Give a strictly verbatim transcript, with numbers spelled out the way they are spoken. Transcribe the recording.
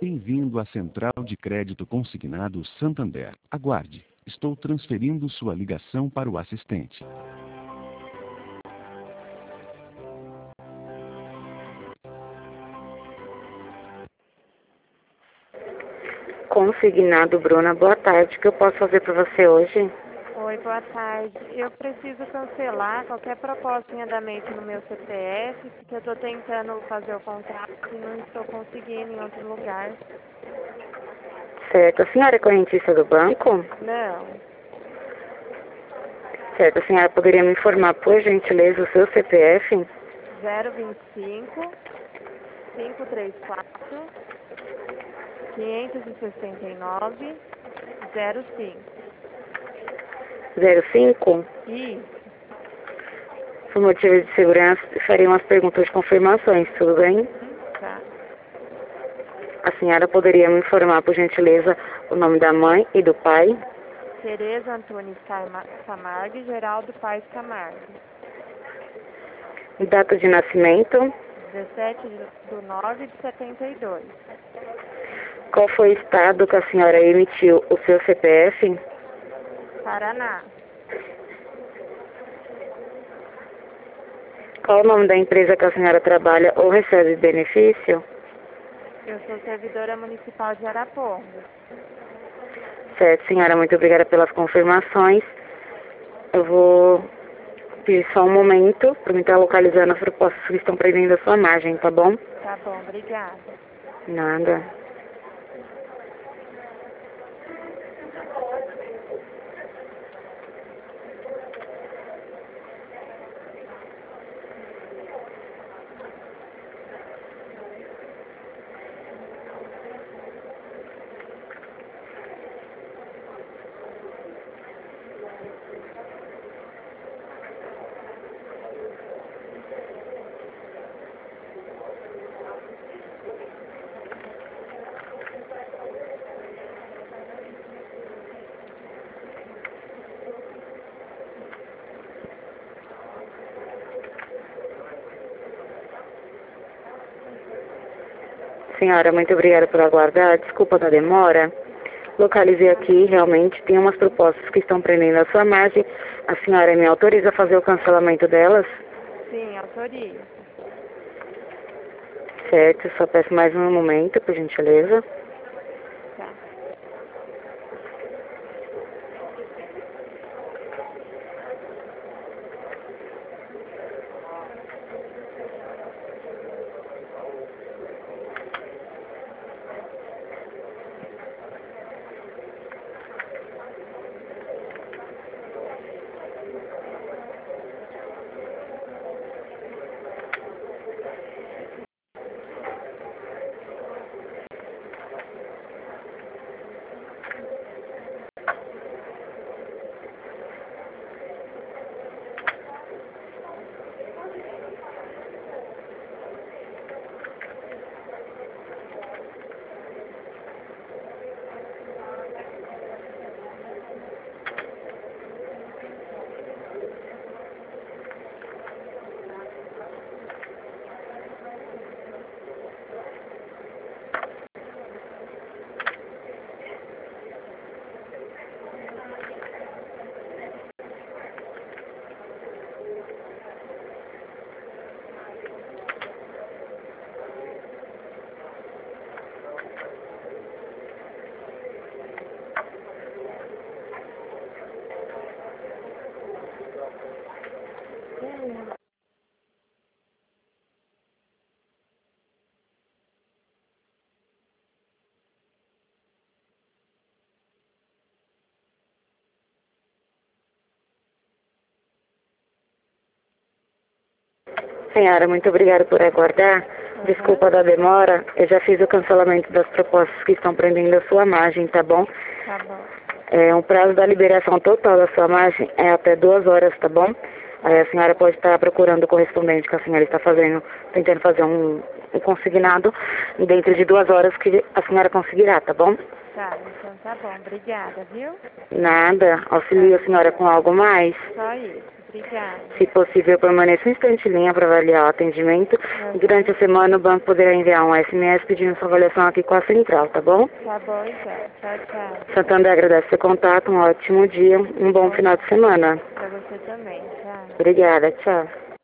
Bem-vindo à Central de Crédito Consignado Santander. Aguarde. Estou transferindo sua ligação para o assistente. Consignado, Bruna. Boa tarde. O que eu posso fazer para você hoje? Oi, boa tarde. Eu preciso cancelar qualquer proposta em andamento no meu C P F, porque eu estou tentando fazer o contrato e não estou conseguindo em outro lugar. Certo. A senhora é correntista do banco? Não. Certo. A senhora poderia me informar, por gentileza, o seu C P F? zero vinte e cinco, quinhentos e trinta e quatro, quinhentos e sessenta e nove, zero cinco. zero cinco? Isso. Por motivo de segurança, farei umas perguntas de confirmações, tudo bem? Tá. A senhora poderia me informar, por gentileza, o nome da mãe e do pai? Tereza Antunes Cama- Camargo e Geraldo Paes Camargo. E data de nascimento? dezessete de nove de setenta e dois. Qual foi o estado que a senhora emitiu o seu C P F? Paraná. Qual o nome da empresa que a senhora trabalha ou recebe benefício? Eu sou servidora municipal de Araponga. Certo, senhora, muito obrigada pelas confirmações. Eu vou pedir só um momento para me estar localizando as propostas que estão prendendo a sua margem, tá bom? Tá bom, obrigada. Nada. Senhora, muito obrigada por aguardar. Desculpa da demora. Localizei aqui, realmente, tem umas propostas que estão prendendo a sua margem. A senhora me autoriza a fazer o cancelamento delas? Sim, autorizo. Certo, só peço mais um momento, por gentileza. Tá. Senhora, muito obrigada por aguardar. Desculpa da demora, eu já fiz o cancelamento das propostas que estão prendendo a sua margem, tá bom? Tá bom. É, o prazo da liberação total da sua margem é até duas horas, tá bom? Aí a senhora pode estar procurando o correspondente que a senhora está fazendo, tentando fazer um, um consignado dentro de duas horas que a senhora conseguirá, tá bom? Tá, então tá bom. Obrigada, viu? Nada. Auxilia a senhora com algo mais? Só isso. Obrigada. Se possível, permaneça um instante em linha para avaliar o atendimento. Uhum. Durante a semana, o banco poderá enviar um S M S pedindo sua avaliação aqui com a central, tá bom? Tá bom, então. Tchau, tchau. Santander agradece seu contato, um ótimo dia, um bom final de semana. Pra você também. Tchau. Obrigada, tchau.